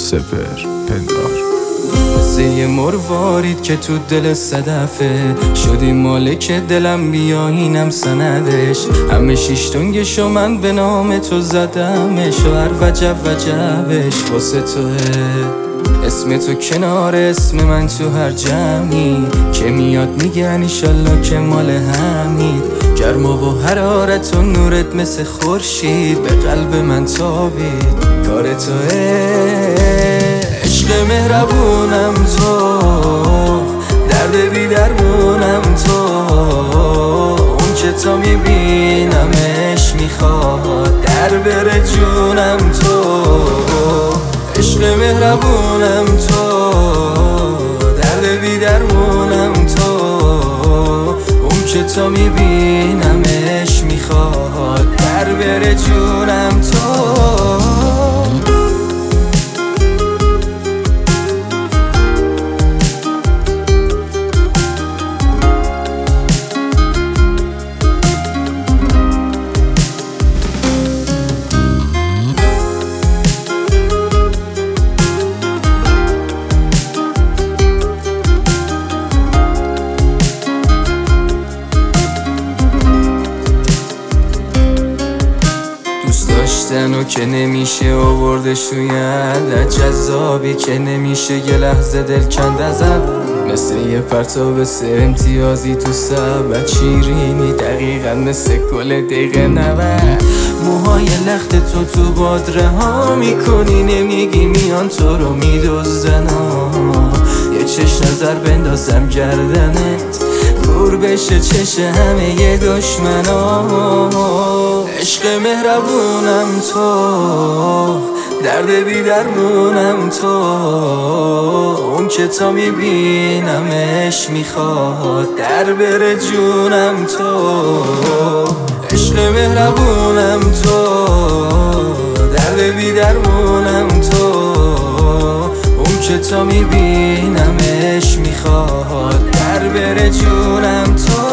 سپر پندار. مثل یه مروارید که تو دل صدفه، شدی مالک دلم، بیا اینم سندش. همه شیشتونگشو من به نام تو زدمش و هر وجب وجبش واسه توه. اسم تو کنار اسم من تو هر جمعی که میاد میگن ایشالله که مال همید. گرما و حرارت و نورت مثل خورشید به قلب من تابید. کار توه عشق مهربونم تو، درد بی درمونم تو. اون که تا میبینمش میخواد در بره جونم تو. عشق مهربونم تو، درد بی درمونم تو. اون که تا میبینمش میخواد در بره جونم تو. داشتنو که نمیشه آوردش توی حالت جذابی که نمیشه یه لحظه دل کند ازم. مثل یه پرتاب سه امتیازی تو سبت شیرینی، دقیقا مثل گل دقیقه 90. موهای لخت تو باد رها میکنی، نمیگی میان تو رو میدوزدن. یه چش نظر بندازم گردنت، دور بشه چش همه یه دشمنا. عشق مهربونم تو، درد بی درمونم تو. اون که تا میبینمش میخواد در بره جونم تو. عشق مهربونم تو، درد بی درمونم تو. اون که تا میبینمش میخواد در بره جونم تو.